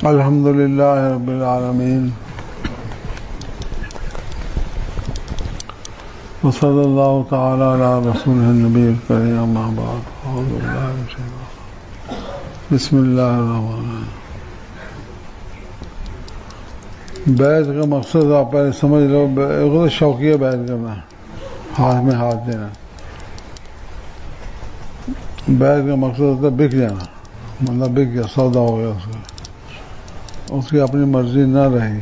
الحمد للہ رب العالمین وصلی اللہ تعالی علی رسولہ النبی الکریم اما بعد اعوذ باللہ من الشیطان بسم اللہ الرحمن الرحیم۔ بیعت کا مقصد آپ پہلے سمجھ لو، شوقیہ بیعت کرنا، ہاتھ میں ہاتھ دینا۔ بیعت کا مقصد ہوتا ہے بک جانا، مطلب بک گیا، سودا ہو گیا، اس کی اپنی مرضی نہ رہی،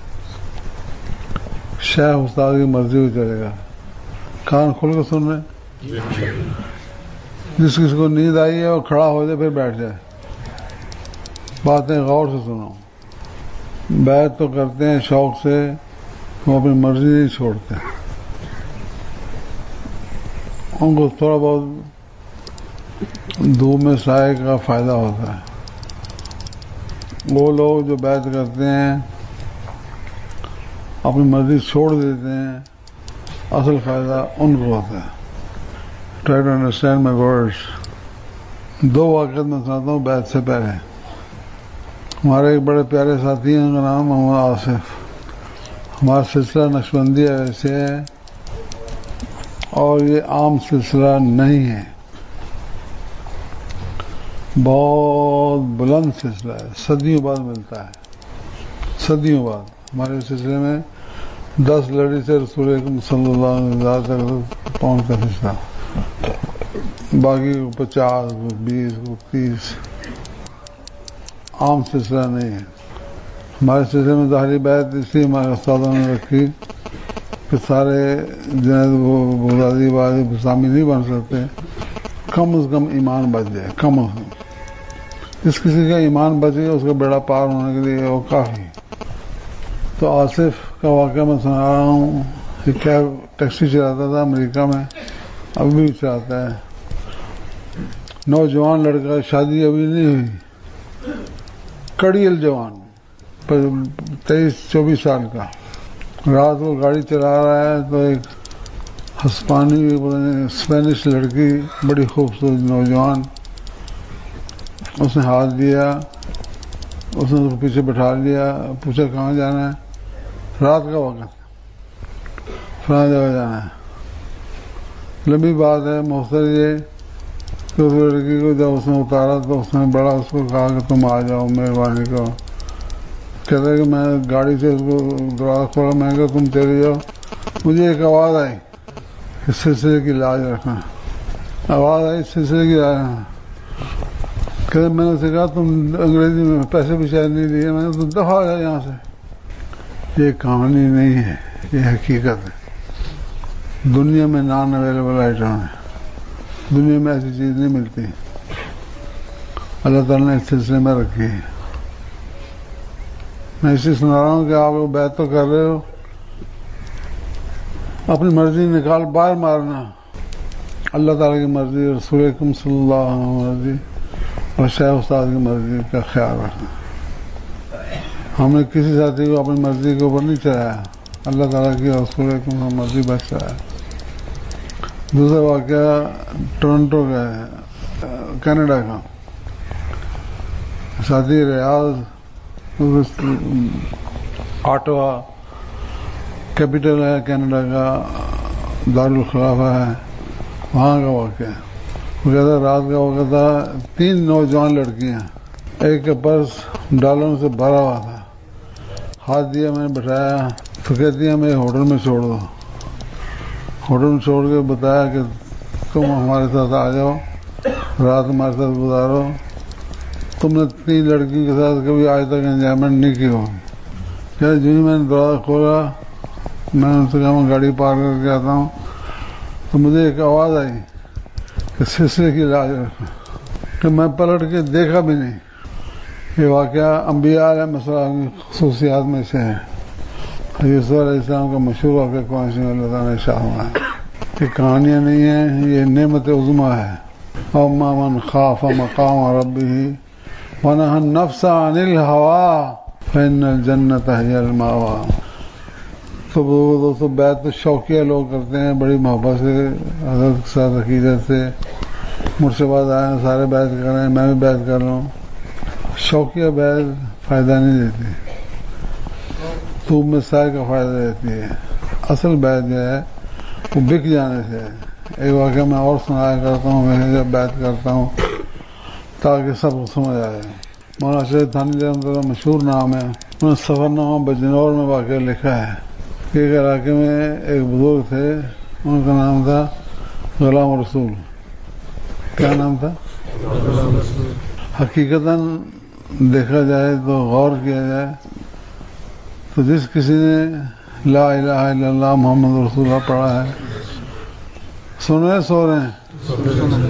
شیخ استاد کی مرضی ہو چلے گا۔ کان کھل کے سن رہے، جس کسی کو نیند آئی ہے وہ کھڑا ہو جائے پھر بیٹھ جائے، باتیں غور سے سنو۔ بیعت تو کرتے ہیں شوق سے، وہ اپنی مرضی نہیں چھوڑتے، ان کو تھوڑا بہت دھوپ میں سائے کا فائدہ ہوتا ہے۔ وہ لوگ جو بیعت کرتے ہیں اپنی مرضی چھوڑ دیتے ہیں، اصل فائدہ ان کو ہوتا ہے۔ Try to understand my words. دو واقعات میں سناتا ہوں بیعت سے پہلے۔ ہمارے ایک بڑے پیارے ساتھی ہیں، ان کا نام محمد آصف۔ ہمارا سلسلہ نقشبندیہ ویسے ہے اور یہ عام سلسلہ نہیں ہے، بہت بلند سلسلہ ہے، صدیوں بعد ملتا ہے، صدیوں بعد۔ ہمارے سلسلے میں 10 لڑی سے رسول اکرم صلی اللہ علیہ وسلم تک پہنچ کا سلسلہ، باقی 50 20 30 عام سلسلہ نہیں ہے۔ ہمارے سلسلے میں ظاہری بیعت اس لیے ہمارے استادوں نے رکھی کہ سارے جنید بغدادی بازی اسلامی نہیں بن سکتے، کم از کم ایمان بچ جائے، کم از کم۔ جس کسی کا ایمان بچے اس کا بیڑا پار ہونے کے لیے وہ کافی۔ تو آصف کا واقعہ میں سنا رہا ہوں۔ یہ کیا ٹیکسی چلاتا تھا امریکہ میں، ابھی بھی چلاتا ہے۔ نوجوان لڑکا، شادی ابھی نہیں ہوئی، کڑیل جوان، 23-24 سال کا۔ رات کو گاڑی چلا رہا ہے تو ایک ہسپانی اسپینش لڑکی، بڑی خوبصورت نوجوان، اس نے ہاتھ دیا، اس نے اس کو پیچھے بٹھا لیا، پوچھا کہاں جانا ہے؟ رات کا وقت، فلاں جگہ جانا ہے۔ لمبی بات ہے، مختصر یہ کہ اس لڑکی کو جب اس نے اتارا تو اس نے بڑا اس کو کہا کہ تم آ جاؤ، مہربانی کرو۔ کہتا ہے کہ میں گاڑی سے اس کو دروازہ کھولا، میں نے کہا تم چلے جاؤ۔ مجھے ایک آواز آئی کہ سلسلے کی لاج رکھنا، آواز آئی سلسلے کی لاج رکھنا۔ کہ میں نے اسے کہا تم انگریزی میں پیسے بھی شاید نہیں دیے، میں نے تو دفعہ آ جائے یہاں سے۔ یہ کہانی نہیں ہے، یہ حقیقت ہے۔ دنیا میں نان اویلیبل آئٹم ہے، دنیا میں ایسی چیز نہیں ملتی، اللہ تعالیٰ نے اس سلسلے میں رکھی ہے۔ میں اسی سنا رہا ہوں کہ آپ لوگ بیعت تو کر رہے ہو، اپنی مرضی نکال باہر مارنا، اللہ تعالیٰ کی مرضی، رسول اکرم صلی اللہ علیہ وسلم کی مرضی اور شیخ استاد کی مرضی کا خیال رکھنا۔ ہم نے کسی ساتھی کو اپنی مرضی کے اوپر نہیں چڑھایا، اللہ تعالیٰ کی اور رسول اکرم کی مرضی بس چڑھایا۔ دوسرا واقعہ ٹورنٹو کا ہے، کینیڈا کا۔ ساتھی ریاض، آٹوا کیپٹل ہے کینیڈا کا، دارالخلافہ ہے، وہاں کا واقعہ ہے۔ وہ کہتا رات کا وقت تھا، 3 نوجوان لڑکیاں، ایک کا پرس ڈالروں سے بھرا ہوا تھا، ہاتھ دیا، میں نے بٹھایا تو کہتی ہیں میں ہوٹل میں چھوڑ دو۔ ہوٹل میں چھوڑ کے بتایا کہ تم ہمارے ساتھ آ جاؤ، رات ہمارے ساتھ گزارو، تم نے 3 لڑکیوں کے ساتھ کبھی آج تک انجوائمنٹ نہیں کی ہو۔ جو ہی میں نے دروازہ کھولا، میں نے ان سے کہا میں گاڑی پارک کر کے آتا ہوں، تو مجھے ایک آواز آئی کہ سلسلے کی لاج رکھنا، کہ میں پلٹ کے دیکھا بھی نہیں۔ یہ واقعہ انبیاء علیہ السلام کی خصوصیات میں سے ہے۔ حضرت علیہ السلام کا مشہور واقعہ قرآن شریف میں اللہ تعالیٰ نے ارشاد فرمایا۔ یہ کہانیاں نہیں ہیں، یہ نعمت عظمیٰ ہے۔ اما من خاف مقام ربہ ونہى النفس عن الہوى فإن الجنۃ ہی المأویٰ۔ تو دوستو بیعت تو شوقیہ لوگ کرتے ہیں، بڑی محبت سے، حضرت کے ساتھ عقیدت سے۔ مجھ سے بعد آئے سارے بیعت کر رہے ہیں، میں بھی بیعت کر رہا ہوں۔ شوقیہ بیعت فائدہ نہیں دیتی، تو میں سائے کا فائدہ دیتی ہے. اصل بیعت جو ہے وہ بک جانے سے. ایک واقعہ میں اور سنایا کرتا ہوں، میں جب بیعت کرتا ہوں تاکہ سب کو سمجھ آئے. مولانا شریف تھانوی رحمۃ اللہ مشہور نام ہے، انہوں نے سفر نامہ بجنور میں واقعہ لکھا ہے کہ ایک علاقے میں ایک بزرگ تھے، ان کا نام تھا غلام رسول. کیا نام تھا؟ حقیقتاً دیکھا جائے تو غور کیا جائے تو جس کسی نے لا الہ الا اللہ محمد رسول اللہ پڑھا ہے، سن رہے سو رہے ہیں،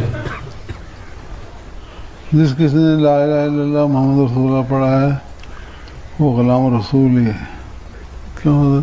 جس کسی نے لا الہ الا اللہ محمد رسول اللہ پڑھا ہے وہ غلام رسول ہی ہے. کیوں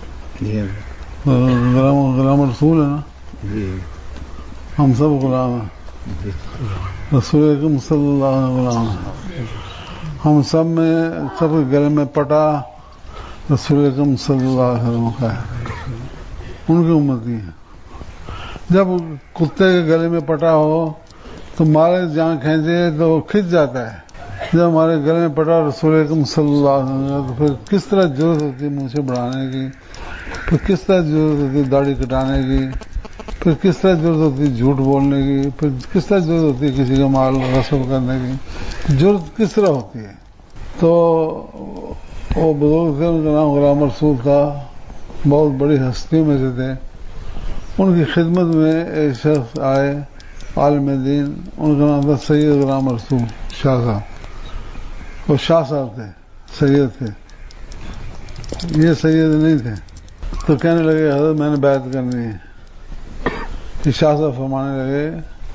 غلام رسول ہے نا؟ ہم سب غلام ہیں، رسول اکرم صلی اللہ علیہ وسلم غلام ہیں. ہم سب میں سب کے گلے میں پٹا رسول اکرم صلی اللہ علیہ وسلم کا ہے، ان کی امتی ہے. جب کتے کے گلے میں پٹا ہو تو مالک جہاں کھینچے تو کھنچ جاتا ہے. جب ہمارے گلے میں پٹا رسول اکرم صلی اللہ علیہ وسلم تو پھر کس طرح ضرورت ہوتی ہے منہ سے بڑھانے کی، پھر کس طرح ضرورت ہوتی ہے داڑھی کٹانے کی، پھر کس طرح ضرورت ہوتی ہے جھوٹ بولنے کی، پھر کس طرح ضرورت ہوتی ہے کسی کا مال غصب کرنے کی، ضرورت کس طرح ہوتی ہے. تو وہ بزرگ تھے، ان کا نام غلام رسول تھا، بہت بڑی ہستیوں میں سے تھے. ان کی خدمت میں ایک شخص آئے عالم دین، ان کا نام تھا سید غلام رسول شاہ صاحب. وہ شاہ صاحب تھے، سید تھے، یہ سید نہیں تھے. تو کہنے لگے حضرت میں نے بیعت کرنی ہے. یہ شاہ صاحب فرمانے لگے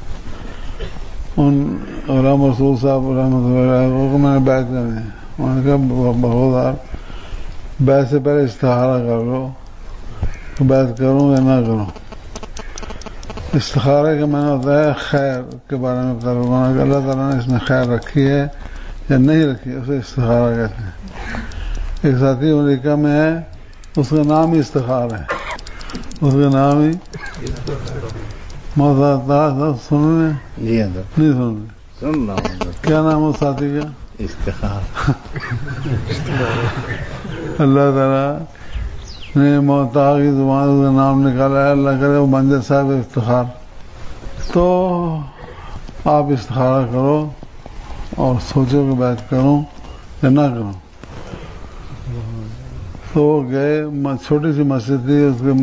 ان غلام رسول صاحب رحمۃ اللہ علیہ کو میں نے بیعت کرنی ہے. انہوں نے کہا بہودار بیعت سے پہلے استخارہ کر لو، تو بیعت کروں یا نہ کروں. استخارے کا معنی ہوتا ہے خیر کے بارے میں کرو، کہ اللہ تعالیٰ نے اس میں خیر رکھی ہے یا نہیں رکھی، اسے استخارہ کہتے ہیں. ایک ساتھی امریکہ میں ہے، اس کا نام ہی استخار ہے، اس کا نام ہی سننے نہیں سننے. کیا نام ہے ساتھی کا؟ استخار. اللہ تعالیٰ نے موتا کی زبان کا نام نکالا ہے، اللہ کرے وہ بن جائے صاحب استخار. تو آپ استخارہ کرو اور سوچو کہ بیعت کروں یا نہ کروں. تو گئے، چھوٹی سی مسجد تھی، اس کے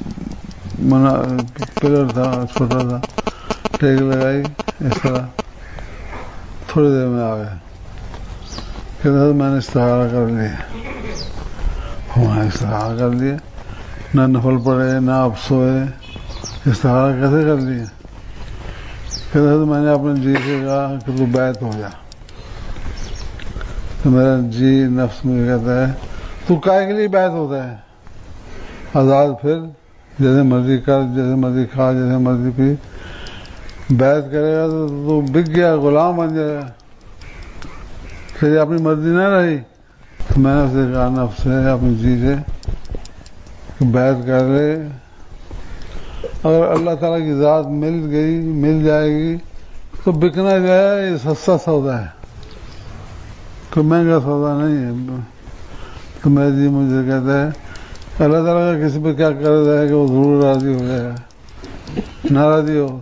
پلر تھا چھوٹا تھا، ٹیک لگائی اس طرح، تھوڑی دیر میں آ گئے کہ میں نے استخارہ کر لیا. ہمارے استخارہ کر لیا، نہ نفل پڑے نہ آپ سوئے، استخارہ کیسے کر لیا؟ کہ میں نے اپنے جی سے کہا کہ تو بیعت ہو جا. تو میرا جی نفس مجھے کہتا ہے تو کائے کے لیے بیعت ہوتا ہے؟ آزاد پھر جیسے مرضی کر، جیسے مرضی کھا، جیسے مرضی پی. بیعت کرے گا تو بک گیا، غلام بن جائے گا، پھر اپنی مرضی نہ رہی. تو میں نے اسے کہا نفس سے، اپنی جی سے کہ بیعت کر لے. اگر اللہ تعالیٰ کی ذات مل جائے گی تو بکنا جو ہے یہ سستا سودا ہے، کوئی مہنگا سودا نہیں ہے. تو میں جی مجھے کہتا ہے اللہ تعالیٰ کا کسی پہ کیا قرض ہے کہ وہ ضرور راضی ہو جائے گا. ناراضی ہو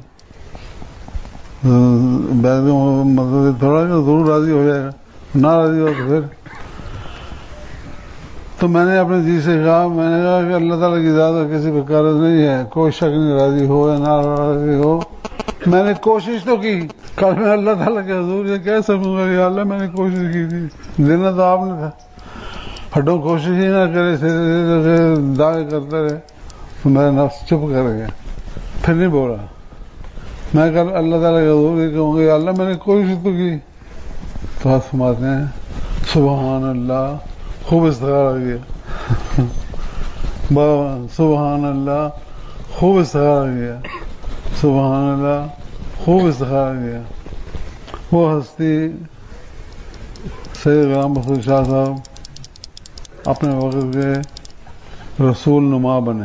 مطلب تھوڑا کہ ضرور راضی ہو جائے گا، ناراضی ہو تو پھر. تو میں نے اپنے جی سے کہا، میں نے کہا کہ اللہ تعالیٰ کی ذات کسی پہ قرض نہیں ہے، کوئی شک نہیں، راضی ہو یا ناراضی ہو. میں نے کوشش تو کی، کل میں اللہ تعالیٰ کے حضور یہ کہہ سکوں گا کہ اللہ میں نے کوشش کی تھی، دینا تو آپ نے تھا. ہٹو کوشش ہی نہ کرے، دعوے کرتے رہے. تو میرا نفس چپ کر گیا، پھر نہیں بولا. میں کل اللہ تعالیٰ کے حضور یہ کہوں گا اللہ میں نے کوشش تو کی. تو آپ فرماتے ہیں سبحان اللہ، خوب استخارہ کیا. سبحان اللہ، خوب استخارہ کیا. سبحان اللہ، خوب استخارہ کیا. وہ ہستی سید غلام رسول شاہ صاحب اپنے وقت کے رسول نما بنے.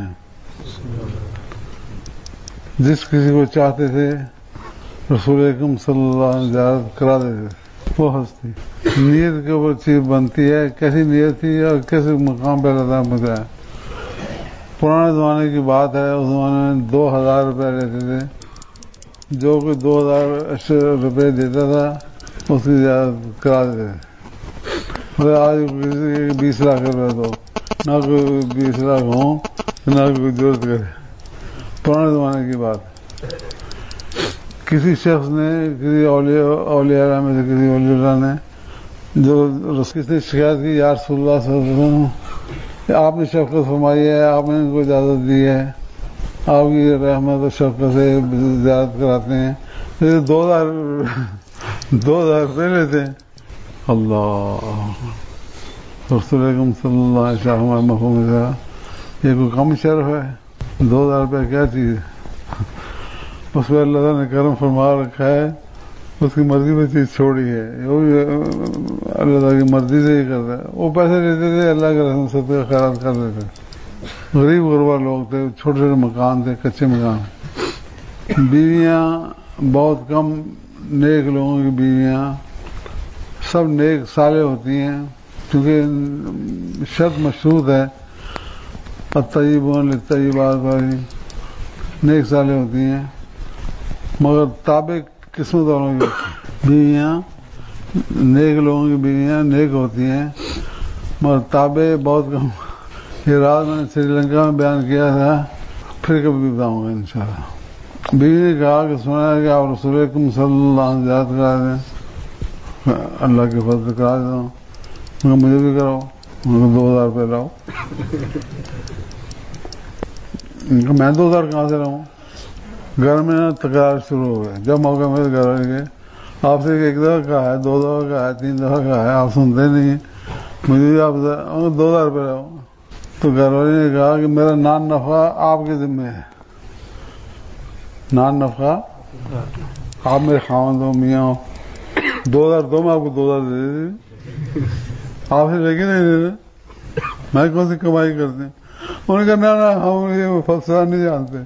جس کسی کو چاہتے تھے رسول اکرم صلی اللہ علیہ وسلم زیارت کرا دیتے. وہ ہستی نیت کے اوپر چیز بنتی ہے، کیسی نیت تھی اور کس مقام پہ اللہ تعالیٰ پہنچایا۔ پرانے زمانے کی بات ہے، اس زمانے میں 2000 روپے لیتے تھے، جو کوئی 2000 روپے دیتا تھا اس کی زیادت کرا دیتے تھے۔ آج کسی 20 لاکھ روپے دو، نہ کوئی 20 لاکھ ہوں نہ کوئی ضرورت کرے، پرانے زمانے کی بات۔ کسی شخص نے، کسی اولیاء اللہ میں سے کسی اولیاء اللہ نے جو کس نے شکایت کی، یا رسول اللہ صلی اللہ علیہ وسلم آپ نے شفقت فرمائی ہے، آپ نے ان کو اجازت دی ہے، آپ کی رحمت و شفقت سے زیارت کراتے ہیں، 2000 روپے لیتے ہیں۔ اللہ رسول اکرم صلی اللہ علیہ وسلم مفہوم کا یہ کوئی کم شرف ہے؟ 2000 روپے کیا چیز ہے؟ اس پہ اللہ تعالیٰ نے کرم فرما رکھا ہے، اس کی مرضی میں چیز چھوڑی ہے، وہ بھی اللہ تعالیٰ کی مرضی سے ہی کرتا ہے۔ وہ پیسے لیتے تھے، اللہ کے رحمت سے خیرات کر دیتے تھے۔ غریب غربا لوگ تھے، چھوٹے چھوٹے مکان تھے، کچے مکان، بیویاں بہت کم، نیک لوگوں کی بیویاں سب نیک صالح ہوتی ہیں، کیونکہ شرط مشروط ہے الطیبون للطیبات والی، نیک صالح ہوتی ہیں، مگر تابع قسمت والوں کی بیویاں، نیک لوگوں کی بیویاں نیک ہوتی ہیں مگر تابع بہت کم۔ یہ رات میں نے سری لنکا میں بیان کیا تھا، پھر کبھی بتاؤں گا انشاءاللہ۔ بیوی نے کہا کہ سنا ہے کہ آپ رسول اکرم صلی اللہ علیہ وسلم زیارت کرا دیں، اللہ کے فضل کرا دیتا ہوں، مجھے بھی کراؤ، 2000 روپے لاؤ۔ میں 2000 کہاں سے لاؤں؟ گھر میں تکرار شروع ہو گئے، جب موقع میرے گھر والے گئے، آپ سے ایک دفعہ کہا ہے، 2 دفعہ کہا ہے، 3 دفعہ کہا ہے، آپ سنتے نہیں ہیں، مجھے بھی آپ 2000 روپے لاؤ۔ تو گھر والے نے کہا کہ میرا نان نفع آپ کے ذمہ ہے، نان نفع آپ میرے خاوند ہو، میاں ہو، 2000 دو، میں آپ کو 2000 دے دیتی، آپ سے لے کے نہیں دے رہے، میں کون سی کمائی کرتے ہیں؟ انہوں نے کہا نہ ہم یہ فلسفہ نہیں جانتے،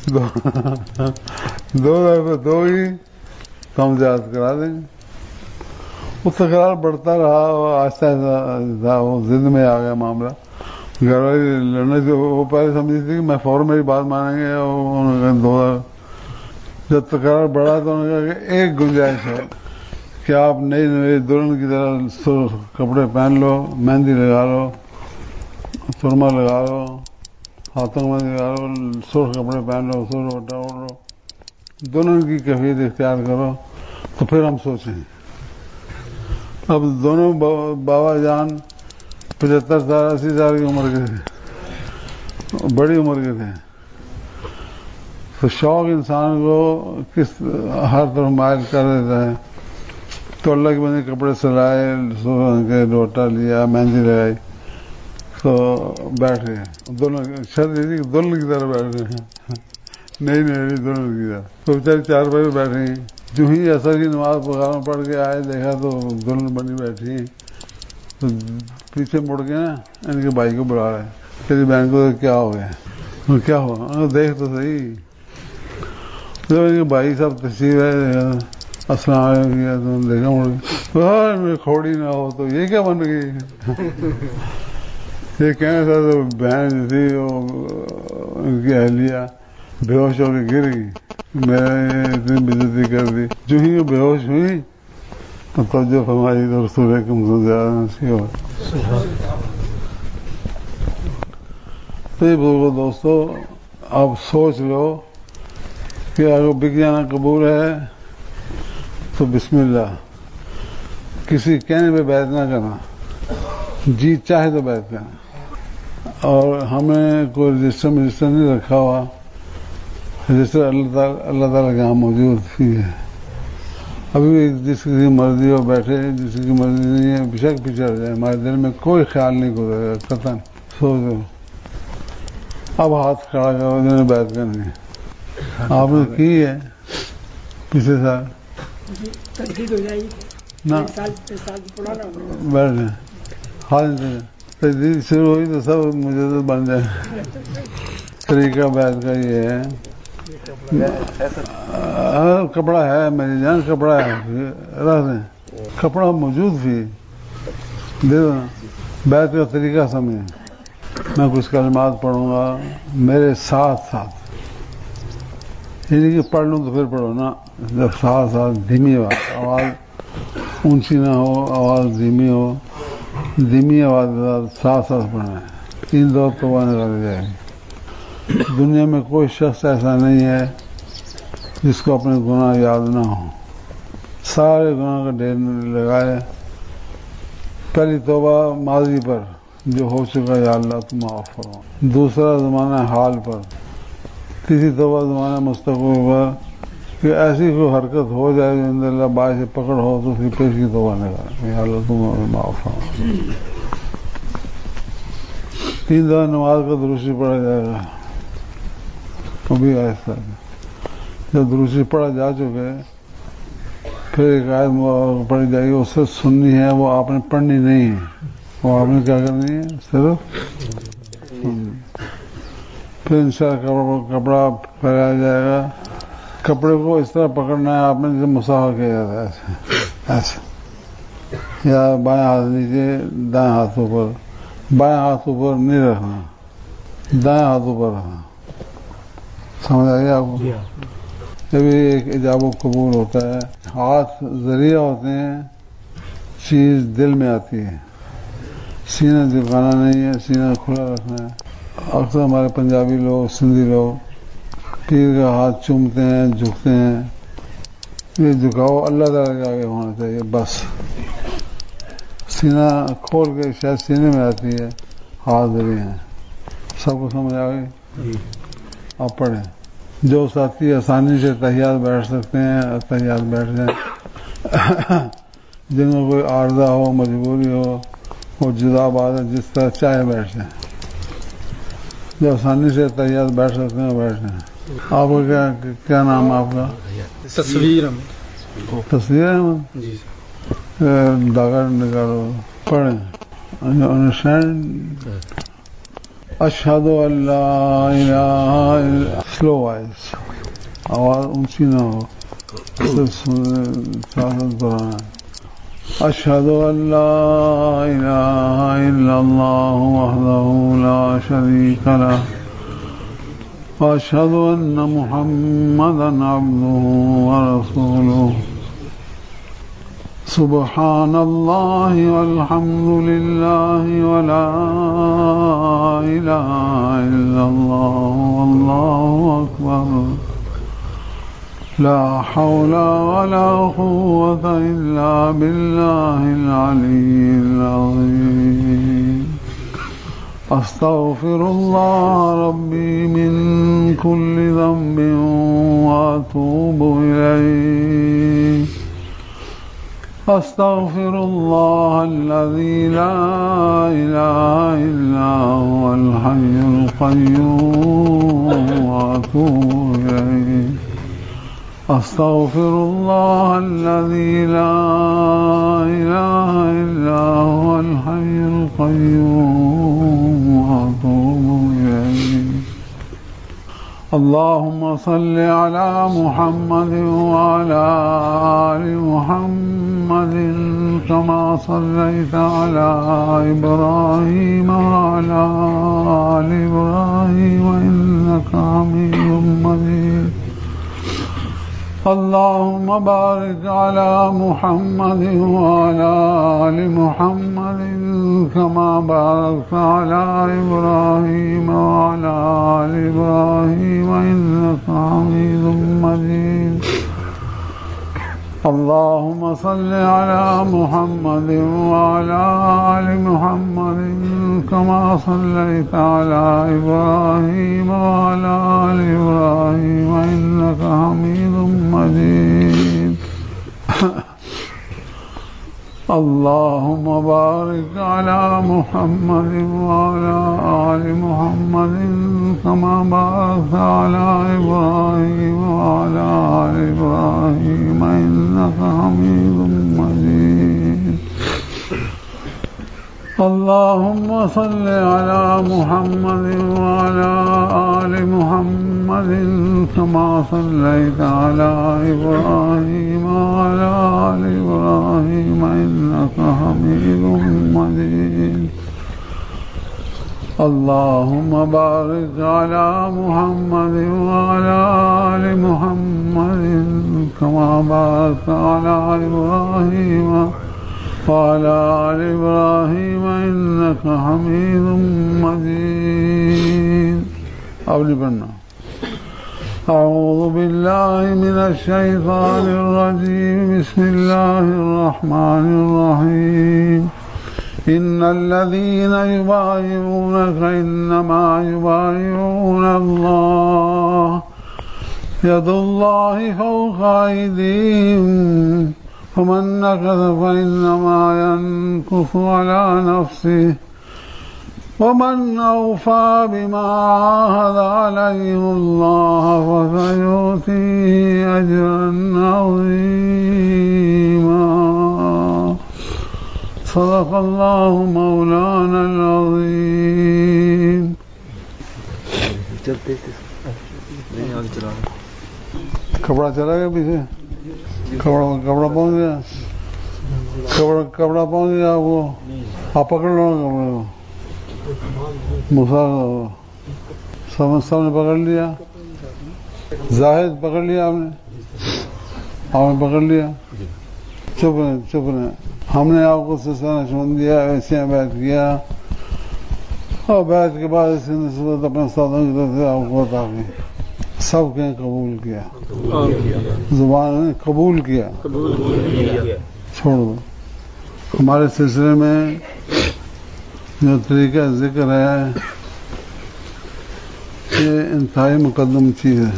2000 روپے دو گی تو ہم زیادت کرا دیں گے۔ وہ تکرار بڑھتا رہا، آہستہ آہستہ وہ ضد میں آ گیا معاملہ۔ گھر والے لڑنے سے وہ پہلے سمجھتی تھی کہ میں فوراً میری بات مانیں گے، اور انہوں نے کہا 2000۔ جب تکرار بڑھا تو انہوں نے کہا کہ ایک گنجائش ہے کہ آپ نئی دلہن کی طرح سرخ کپڑے پہن لو، مہندی لگا لو، سرما لگا لو، ہاتھوں میں لگا لو، سرخ کپڑے پہن لو، سرخ بٹا اوڑھ لو، دونوں کی کیفیت اختیار کرو، تو پھر ہم سوچیں۔ اب دونوں بابا جان 75 سال 80 سال کی عمر کے تھے، بڑی عمر کے تھے، تو شوق انسان کو کس ہر طرف مائل کر دیتا ہے۔ تو اللہ کے بندے کپڑے سلائے، کے لوٹا لیا، مہندی لگائی، تو بیٹھ گئے دونوں، شرط یہ تھی کہ دلہن کی طرح بیٹھ گئے ہیں، نہیں دلہن کی طرح۔ تو بیچاری 4 بجے بیٹھے ہیں، جو ہی عصر کی نماز پکاروں پڑھ کے آئے، دیکھا تو دلہن بنی بیٹھی، تو پیچھے مڑ کے نا ان کے بھائی کو بلا رہے، تیری بہن کو کیا ہو گیا؟ کیا ہوا؟ دیکھ تو صحیح۔ جب ان کے بھائی صاحب تشریف ہے، السلام علیکم کیا، تو دیکھا مڑ کے، کھوڑی نہ ہو تو یہ کیا بن گئی؟ یہ کہنے تھا تو بہن تھی ان کی اہلیہ بے ہوش ہو کے گر گئی، میں نے اتنی بےعزتی کر دی۔ جو ہی وہ بے ہوش ہوئی تو توجہ فرمائی تو رسول اکرم صلی اللہ علیہ وسلم ہوا۔ تو یہ بزرگوں دوستو، آپ سوچ لو کہ اگر بک جانا قبول ہے تو بسم اللہ، کسی کہنے پہ بیعت نہ کرنا، جی چاہے تو بیعت کرنا۔ اور ہمیں کوئی رجسٹر نہیں رکھا ہوا، رجسٹر اللہ تعالیٰ کے یہاں موجود ہی ہے۔ ابھی بھی جس کی مرضی ہو بیٹھے، جس کی مرضی نہیں ہے بشک پیچھے ہٹ جائے، ہمارے دل میں کوئی خیال نہیں گزرے گا قطعاً۔ سوچو، اب ہاتھ کھڑا کرو جنہوں نے بیعت کرنی ہے، آپ نے کی ہے پچھلے سال نہ بیٹھ جائیں، ہاتھ تجدید شروع ہوئی تو سب مجدد بن جائے۔ طریقہ بیعت کا یہ ہے، کپڑا ہے میری جان، کپڑا ہے رکھ دیں، کپڑا موجود بھی دے دو نا. بیعت کا طریقہ سمجھیں. میں کچھ کلمات پڑھوں گا میرے ساتھ ساتھ، یعنی کہ پڑھ لوں تو پھر پڑھو نا. جب ساتھ ساتھ دھیمی آواز اونچی نہ ہو، آواز دھیمی ہو، دھیمی آواز کے ساتھ ساتھ پڑھنا ہے. 3 دور توبہ نکال جائے گی. دنیا میں کوئی شخص ایسا نہیں ہے جس کو اپنے گناہ یاد نہ ہو. سارے گناہ کا ڈھیر لگائے. پہلی توبہ ماضی پر جو ہو چکا یا اللہ تم معاف کرو. دوسرا زمانہ حال پر. تیسری توبہ زمانہ مستقبل پر کہ ایسی کوئی حرکت ہو جائے جو اندر اللہ باعث سے پکڑ ہو تو پھر پیش کی توبہ نکالے یا اللہ تم معاف کرو. 3 دفعہ نماز کا دروشی پڑھا جائے گا. بھی ایسا جب دروشی پڑھا جا چکے پھر ایک آیت پڑھی جائے گی، اس سے سننی ہے، وہ آپ نے پڑھنی نہیں ہے، وہ آپ نے کیا کرنی ہے صرف سننی. پھر انشاءاللہ کپڑا پہنایا جائے گا. کپڑے کو اس طرح پکڑنا ہے آپ نے جیسے مسافہ کیا جاتا ہے، ایسے یا بائیں ہاتھ نیچے دائیں ہاتھ اوپر. بائیں ہاتھ اوپر نہیں رکھنا، دائیں ہاتھ اوپر رکھنا. سمجھ آئیے آپ کو؟ جب ایک ایجاب و قبول ہوتا ہے. ہاتھ ذریعہ ہوتے ہیں، چیز دل میں آتی ہے. سینہ جھکانا نہیں ہے، سینہ کھلا رکھنا ہے. اکثر ہمارے پنجابی لوگ، سندھی لوگ پیر کا ہاتھ چومتے ہیں، جھکتے ہیں. یہ جھکاؤ اللہ تعالیٰ کے آگے ہونا چاہیے بس. سینہ کھول کے شاید سینے میں آتی ہے، ہاتھ ذریعہ ہیں. سب کو سمجھ آ گئی؟ آپ پڑھیں. جو ساتھی آسانی سے تحیات بیٹھ سکتے ہیں تحیات بیٹھ جائیں. جن میں کوئی عارضہ ہو، مجبوری ہو، وہ جدا بات ہے، جس طرح چاہے بیٹھ جائیں. جو آسانی سے تحیات بیٹھ سکتے ہیں بیٹھ جائیں. آپ کا کیا نام ہے آپ کا؟ تصویر احمد جی. داغا نکالو. پڑھیں. انڈرسٹینڈ. اشہد ان لا الہ الا. سلو وائز، آواز اونچی نہ ہو، ساتھ دہرانا. اشہد ان لا الہ الا اللہ وحدہ لا شریک لہ واشہد ان محمدا عبدہ ورسولہ. سبحان اللہ والحمد للہ ولا الہ الا اللہ واللہ اکبر. لا حول ولا قوة الا باللہ العلی العظیم. استغفر اللہ ربی من کل ذنب واتوب الیہ. استغفر اللہ الذی لا الہ الا هو الحی القیوم واتوب الیہ. استغفر اللہ الذی لا الہ الا هو الحی القیوم واتوب الیہ. اللهم صل على محمد وعلى آل محمد كما صليت على إبراهيم وعلى آل إبراهيم إنك حميد مجيد. اللهم بارك على محمد وعلى آل محمد كما باركت على إبراهيم وعلى آل إبراهيم إنك حميد مجيد. اللهم صل على محمد وعلى آل محمد كما صليت على إبراهيم وعلى آل إبراهيم إنك حميد مجيد. اللهم بارك على محمد وعلى آل محمد كما باركت على إبراهيم وعلى آل إبراهيم إنك حميد مجيد. اللهم صل على محمد وعلى آل محمد كما صليت على إبراهيم وعلى آل إبراهيم إنك حميد مجيد اللهم بارك على محمد وعلى آل محمد كما باركت على إبراهيم وعلى آل إبراهيم إنك حميد مجيد. اب نہیں پڑھنا. أعوذ بالله من الشيطان الرجيم. بسم الله الرحمن الرحيم. إن الذين يبايعونك إنما يبايعون الله يد الله فوق أيديهم فمن نكث فإنما ينكث على نفسه ومن أوفى بما عاهد عليه الله فسيؤتيه أجرا عظيما. صدق الله مولانا العظيم. کپڑا چلا گیا پیچھے. کپڑا پہنچ گیا. کپڑا پہنچ گیا. وہ آپ پکڑ لو کپڑے کو. سب نے پکڑ لیا. زاہد پکڑ لیا. آپ نے پکڑ لیا. چپ رہے. ہم نے آپ کو سلسلہ چھوڑ دیا. ایسے بیعت کیا اور بیعت کے بعد اس نسبت اپنے ساتھوں کی طرف سے آپ کو عطا کی. سب کے قبول کیا. زبان نے قبول کیا. چھوڑ دو. ہمارے سلسلے میں جو طریقہ ذکر ہے یہ انتہائی مقدم چیز ہے.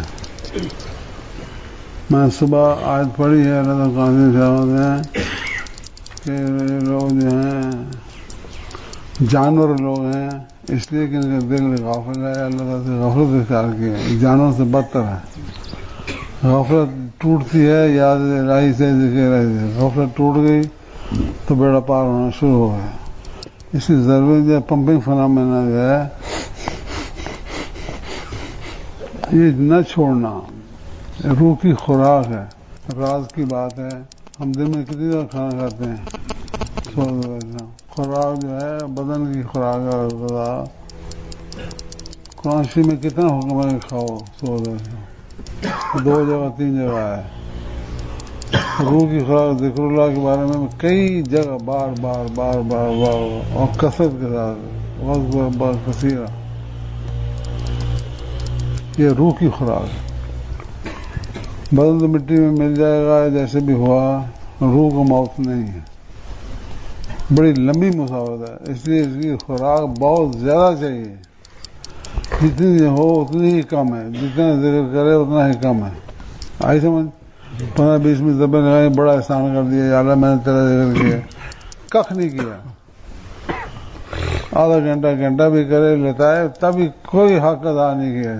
میں صبح آیت پڑھی ہے اللہ قاضی صاحب نے کہ لوگ جو ہیں جانور لوگ ہیں اس لیے کہ ان کا دل غافل ہے. اللہ تعالیٰ سے غفلت اختیار کی ہے. جانوروں سے بدتر ہے. غفلت ٹوٹتی ہے یاد الہی سے ذکر الہی سے. غفلت ٹوٹ گئی تو بیڑا پار ہونا شروع ہو گیا. اس کی ضرورت ہے پمپنگ فنامنا جو ہے یہ نہ چھوڑنا. روح کی خوراک ہے. راز کی بات ہے. ہم دن میں کتنی دیر کھانا کھاتے ہیں. خوراک جو ہے بدن کی خوراک ہے. قرآن شریف میں کتنا حکم ہے کھاؤ. 2 جگہ 3 جگہ ہے. روح کی خوراک ذکر اللہ کے بارے میں کئی جگہ بار بار بار بار بار اور کثرت کے ساتھ بار کثیرہ. یہ روح کی خوراک ہے. بدن تو مٹی میں مل جائے گا جیسے بھی ہوا. روح کو موت نہیں ہے. بڑی لمبی مسافت ہے. اس لیے اس کی خوراک بہت زیادہ چاہیے. جتنی ہو اتنی ہی کم ہے. جتنا ذکر کرے اتنا ہی کم ہے. آئی سمجھ. 15-20 منٹ دبے لگائے بڑا احسان کر دیا. یا اللہ میں نے تیرا ذکر کیا. کخ نہیں کیا. آدھا گھنٹہ بھی کرے لیتا ہے تبھی کوئی حق ادا نہیں کیا.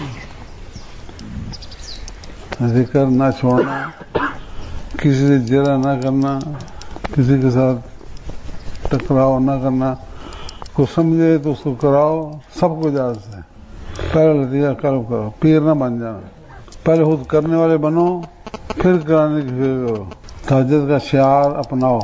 ذکر نہ چھوڑنا. کسی سے جرا نہ کرنا. کسی کے ساتھ ٹکراؤ نہ کرنا. کو سمجھے تو اس کو کراؤ. سب کو اجازت ہے. پہلے لطیفہ قلب کرو. پیر نہ بن جانا. پہلے خود کرنے والے بنو پھر کرانے کی فکر کرو. تہجد کا شعار اپناؤ.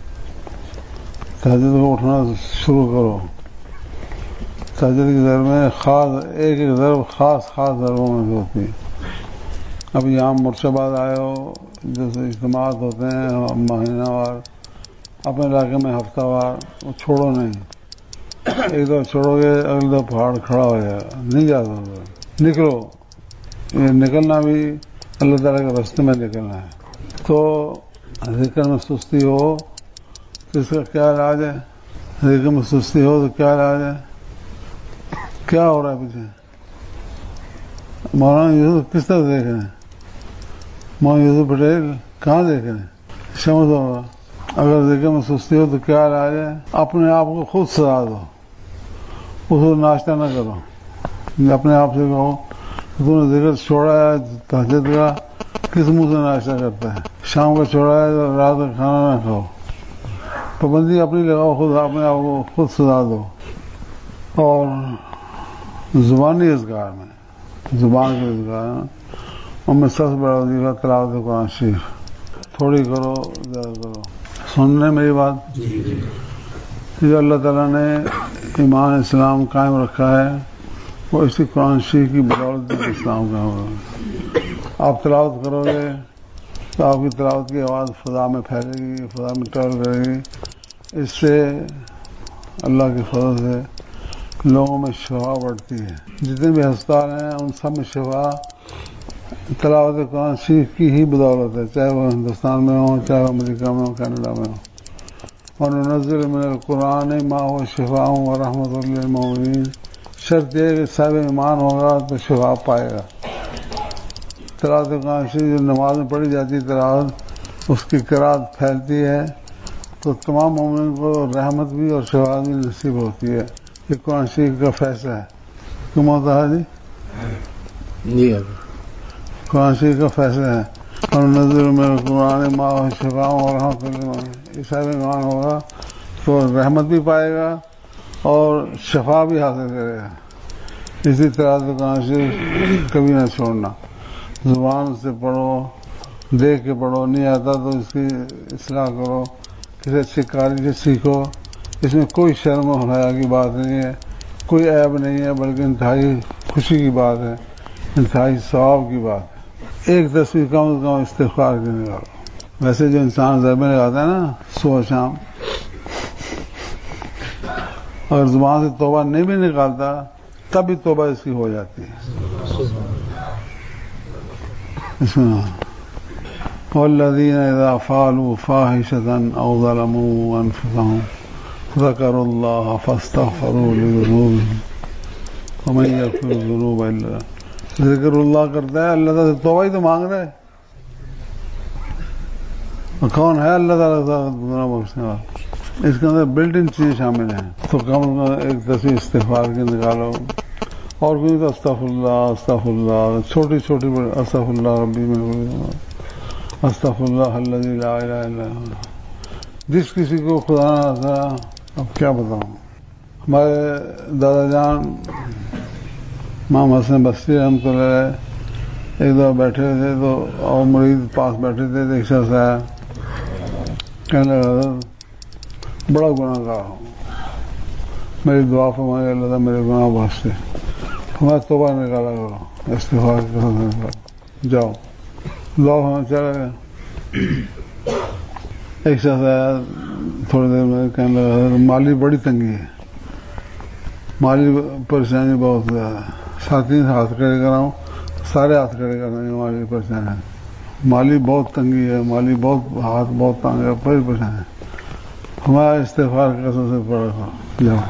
تہجد کو اٹھنا شروع کرو. تہجد کی ضرب میں خاص ایک ضرب خاص ضربوں میں ہوتی ہے. اب یہاں مرشدآباد آئے ہو جیسے اجتماعات ہوتے ہیں مہینہ وار اپنے علاقے میں ہفتہ وار. وہ چھوڑو نہیں. ایک دو چھوڑو گے اگلے دو پہاڑ کھڑا ہو جائے گا. نہیں جا سکتے. نکلو. یہ نکلنا بھی اللہ تعالیٰ کے راستے میں نکلنا ہے. تو ذکر میں سستی ہو تو اس کا کیا علاج ہے. ذکر میں سستی ہو تو کیا علاج ہے. کیا ہو رہا ہے پیچھے. مولانا یوسف کس طرح دیکھ رہے ہیں. مولانا یوسف پٹیل کہاں دیکھ رہے ہیں. شمس ہوگا. اگر ذکر میں سستی ہو تو کیا علاج ہے. اپنے آپ کو خود سزا دو. اس کو ناشتہ نہ کرو. اپنے آپ سے کہو تو نے ذکر چھوڑا ہے تہجد کا کس منہ سے ناشتہ کرتا ہے. شام کو چھوڑا ہے تو رات کا کھانا نہ کھاؤ. پابندی اپنی لگاؤ، خود اپنے آپ کو خود سزا دو. اور زبانی اذکار میں، زبان کے اذکار میں ان میں سب سے بڑا وظیفہ تلاوت قرآن شریف. تھوڑی کرو زیادہ کرو. سننے میری بات؟ جو اللہ تعالیٰ نے ایمان اسلام قائم رکھا ہے وہ اسی قرآن شریف کی بدولت اسلام کا ہوگا. آپ تلاوت کرو گے تو آپ کی تلاوت کی آواز فضا میں پھیلے گی، فضا میں ٹریول کرے گی. اس سے اللہ کے فضل سے لوگوں میں شفا بڑھتی ہے. جتنے بھی ہسپتال ہیں ان سب میں شفا تلاوت قرآن شریف کی ہی بدولت ہے، چاہے وہ ہندوستان میں ہوں، چاہے وہ امریکہ میں ہوں، کینیڈا میں ہوں. اور ننزل من القرآن ما هو شفاء ورحمۃ للمؤمنین. شرط یہ کہ صاحب ایمان ہوگا تو شفا پائے گا. تلاوت قرآن شریف جو نماز میں پڑھی جاتی ہے، تلاوت اس کی قرات پھیلتی ہے تو تمام مومنین کو رحمت بھی اور شفا بھی نصیب ہوتی ہے. یہ قرآن شریف کا فیصلہ ہے. کیوں ہوتا ہے جی؟ قرآن شریف کا فیصلہ ہے. اور نزل میں قرآن ما هو شفاء ورحمۃ للمؤمنین. صاحب ایمان ہوگا تو رحمت بھی پائے گا اور شفا بھی حاصل کرے گا. اسی طرح سے قرآن شریف کبھی نہ چھوڑنا. زبان سے پڑھو، دیکھ کے پڑھو، نہیں آتا تو اس کی اصلاح کرو، کسی اچھی کاری سے سیکھو. اس میں کوئی شرم و حیا کی بات نہیں ہے، کوئی عیب نہیں ہے، بلکہ انتہائی خوشی کی بات ہے، انتہائی ثواب کی بات ہے. ایک تصویر کم از کم استغفار کی نکالو. ویسے جو انسان ضربے لگاتا ہے نا صبح شام، اگر زبان سے توبہ نہیں بھی نکالتا تب بھی توبہ اس کی ہو جاتی ہے. والذین اذا فعلوا فاحشة او ظلموا انفسهم ذکروا اللہ فاستغفروا لذنوبهم ومن یغفر الذنوب الا اللہ. ذکر اللہ کرتا ہے، اللہ تعالیٰ سے توبہ ہی تو مانگ رہا ہے. اور کون ہے اللہ تعالیٰ گناہ بخشنے والا؟ اس کے اندر بلٹ ان چیزیں شامل ہیں. تو کم از کم ایک تصویر استغفار کی نکالو. اور کوئی تو استغفر اللہ، استغفر اللہ، چھوٹی چھوٹی استغفر اللہ ربی میں، استغفر اللہ الذی لا الہ الا ہوا. جس کسی کو خدا نہ آتا، اب کیا بتاؤں. ہمارے دادا جان امام حسن بصری رحمۃ اللہ علیہ ایک دفعہ بیٹھے تھے تو اور مرید پاس بیٹھے تھے تو ایک شخص آیا، کہنے لگا بڑا گناہ گار ہوں، میری دعا فرمائے اللہ تعالیٰ میرے گناہ بخش دے. ہمارا توبہ نکالا کرو، استغفار کرو، جاؤ دعا ہونا چلا گیا. ایک شخص آیا تھوڑی دیر میں، کہنے لگا مالی بڑی تنگی ہے، مالی پریشانی بہت زیادہ. ساتھی ہاتھ کھڑے کراؤں، سارے ہاتھ کھڑے کر رہے ہیں. مالی پریشانی، مالی بہت تنگی ہے، مالی بہت ہاتھ بہت تنگ ہے، بڑی پریشانی ہے. ہمارا استغفار قسم سے پڑا تھا. جاؤ.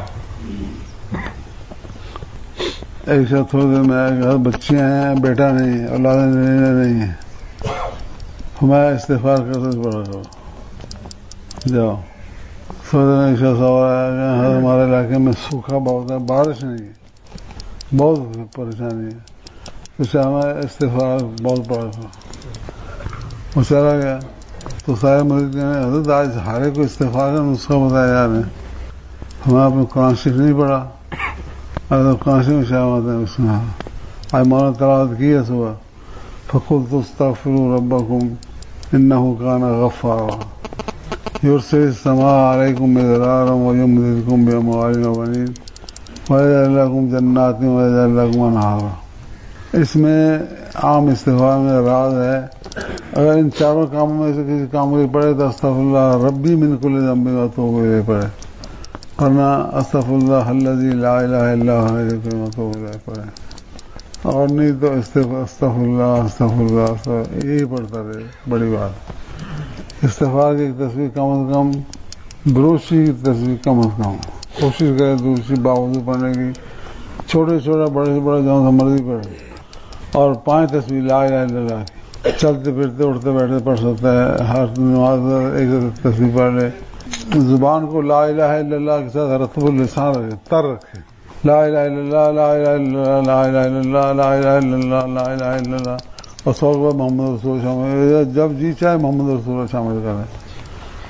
ایک شخص تھوڑی دیر میں آئے، بچیاں ہیں، بیٹا نہیں، اولاد نہیں ہے، ہمارا استغفار قسم سے پڑا تھا. جاؤ. تھوڑی دیر میں ایک شخص اور آیا، ہمارے علاقے میں سوکھا بہت ہے، بارش نہیں ہے، بہت پریشانی ہے، اس سے ہمارا استغفار بہت پڑا تھا. وہ چلا گیا. تو سارے مریض کہنے حضرت آج ہارے کو استغفار کا نسخہ بتایا یار نے، ہمیں اپنے قرآن شریف نہیں پڑھا. اگر قرآن شریف میں شامت ہے اس میں آج مولانا تلاوت کی ہے صبح، فقلت استغفروا ربکم انہ کان غفارا یرسل السماء علیکم مدرارا ویمددکم باموال وبنین ویجعل لکم جنات ویجعل لکم انہارا. اس میں عام استغفار میں راز ہے. اگر ان چاروں کاموں میں سے کسی کام کو پڑھے تو استغفر اللہ ربی من کل ذنب واتوب الیہ پڑھے، ورنہ استغفر اللہ الذی لا الہ الا هو واتوب الیہ پڑھے. اور نہیں تو استغفر اللہ استغفر اللہ یہی پڑھتا رہے. بڑی بات. استغفار کی ایک تصویر کم از کم، دروشی کی تصویر کم از کم کوشش کرے دروشی باوضو پڑھنے کی. چھوٹے چھوٹا بڑے سے بڑا جہاں سے مرضی پڑھے. اور 5 تصویر لا الہ الا اللہ کی چلتے پھرتے اٹھتے بیٹھتے پڑھ سکتا ہے. ہر نماز ایک تصویر پڑھ لے. زبان کو لا الہ الا اللہ کے ساتھ رتب اللسان رکھے، تر رکھے. لا الہ الا اللہ، لا الہ الا اللہ، لا الہ الا اللہ، لا الہ الا اللہ، لا الہ الا اللہ. اور 100 بار محمد رسول شامل، جب جی چاہے محمد رسول شامل کریں.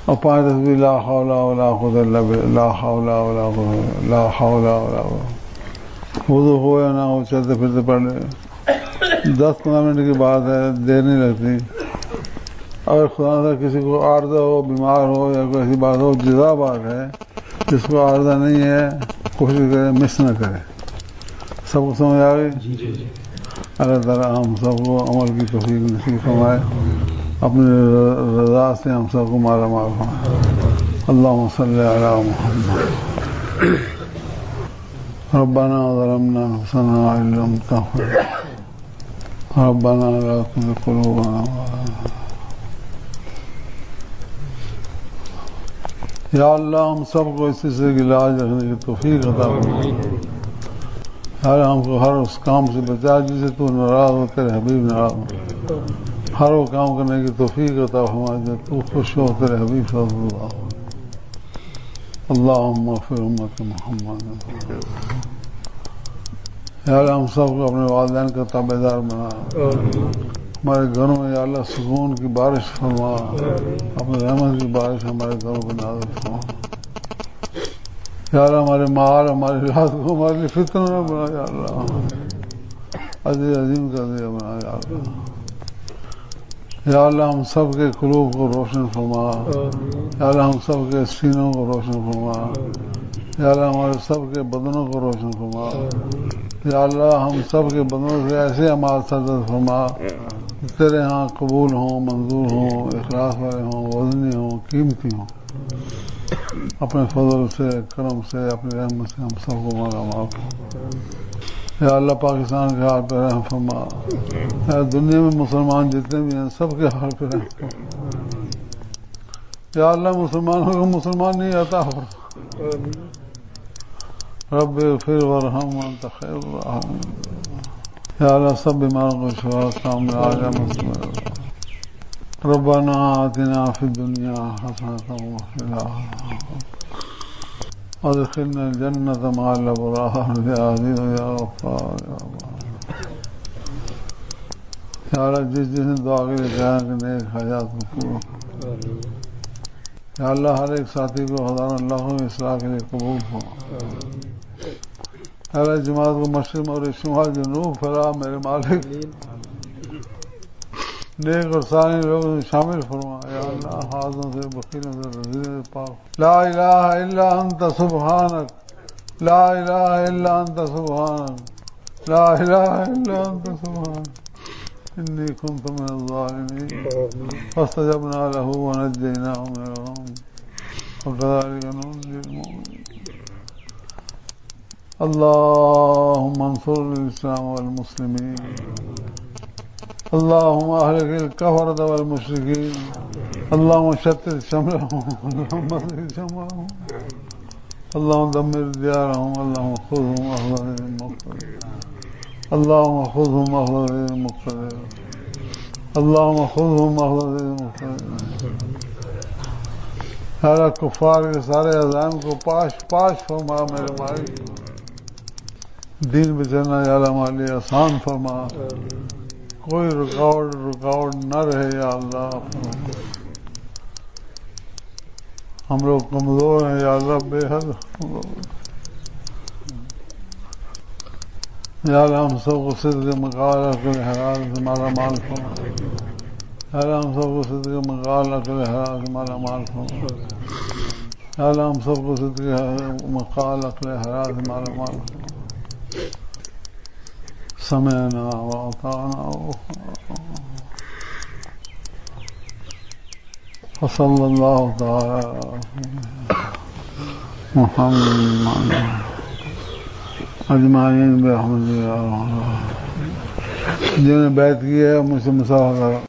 اور 5 تصویر لا حول ولا قوت الا باللہ، لا حول ولا قوت، لا حول ولا قوت. وضو ہو یا نہ ہو چلتے پھرتے پڑھ لیں. 10-15 منٹ کی بات ہے، دیر نہیں لگتی. اگر خدا سے کسی کو عارضہ ہو، بیمار ہو یا کوئی ایسی بات ہو، جزا بات ہے. جس کو عارضہ نہیں ہے کوشش کرے مس نہ کرے. سب کو سمجھ آ گئی؟ اللہ تعالیٰ ہم سب کو عمل کی توفیق نصیب فرمائے، اپنی رضا سے ہم سب کو مالا مال فرمائے. اللہم صلی علی محمد. ربنا ظلمنا انفسنا وان لم تغفر ربنا لا تزغ قلوبنا. یا اللہ ہم سب کو اس سلسلے کی لاج رکھنے کی توفیق عطا فرما. ہر ہم کو ہر اس کام سے بچا جس سے تو ناراض ہو، تیرے حبیب ناراض ہو. ہر وہ کام کرنے کی توفیق عطا فرما جب تو خوش ہو، تیرے حبیب صلی اللہ علیہ وسلم. اللہم اغفر امت محمد. یا اللہ ہم سب کو اپنے والدین کا تابع دار بنا. ہمارے گھروں میں یا اللہ سکون کی بارش فرما، اپنے رحمت کی بارش ہمارے گھروں کو نازل فرما. یا اللہ ہمارے مال، ہماری رات کو ہمارے لیے فتنہ نہ بنا. یا اللہ عزیز عظیم کا ذریعہ بنا. یا اللہ، یا اللہ ہم سب کے قلوب کو روشن فرما. یا اللہ ہم سب کے سینوں کو روشن فرما. یا اللہ ہمارے سب کے بدنوں کو روشن فرما. یا اللہ ہم سب کے بدنوں سے ایسے اعمال سرزد فرما تیرے ہاں قبول ہوں، منظور ہوں، اخلاص والے ہوں، وزنی ہوں، قیمتی ہوں. اپنے فضل سے، کرم سے، اپنی رحمت سے ہم سب کو مالا مال فرما. یا اللہ پاکستان کے حال پہ رحم فرما. یا دنیا میں مسلمان جتنے بھی ہیں سب کے حال پہ رحم فرما. یا اللہ مسلمانوں کو مسلمان نہیں عطا فرما. رب اغفر وارحم وانت خیر الراحمین. یا اللہ سب بیماروں کو شفا کامل عاجل مسلم. ربنا آتنا فی الدنیا حسنۃ وفی الآخرۃ وادخلنا الجنۃ مع الابرار. یا عزیز یا غفار یا رب. یا اللہ جس نے دعا کے لیے کہا کہ نیک حاجات کو پورا. یا اللہ ہر ایک ساتھی کو ہزاروں لاکھوں اصلاح کے لیے قبول ہو. اللہ جماعت کو مشرق اور شمال جنوب پھیلا میرے مالک. نیک اور سارے لوگوں سے شامل فرما. یا اللہ حاضروں سے، بخیلوں سے، رضیوں سے پاک. لا الہ الا انت سبحانک، لا الہ الا انت سبحانک، لا الہ الا انت سبحانک انی کنت من الظالمین. فاستجبنا له ونجیناه من الغم وكذلك ننجي المؤمنين. اللهم انصر الاسلام والمسلمين. اللهم اهلك الكفرة والمشركين. اللهم شتت شملهم، اللهم مزق جمعهم، اللهم دمر ديارهم، اللهم خذهم اخذ غير مقتدر، اللهم خذهم اخذ غير مقتدر، اللهم خذهم اخذ غير مقتدر. اللہ کفار کے سارے عزائم کو پاش پاش فرما میرے مالک. دین پہ چلنا یا اللہ ہمارے لیے آسان فرما. کوئی رکاوٹ نہ رہے یا اللہ. ہم لوگ کمزور ہیں یا اللہ، بے حد یا اللہ ہم سب کو صدق مقال عقل حلال سے مالا مال فرما. یا اللہ ہم سب کو صدق مقال عقل حلال سے مالا مال فرما. یا اللہ ہم سب کو صدق مقال عقل حلال سے مالا مال فرما. سمعنا واطعنا وصلی اللہ تعالی محمد اجمعین برحمتہ. جنہوں نے بیعت کی ہے مجھ سے مصافحہ کرو.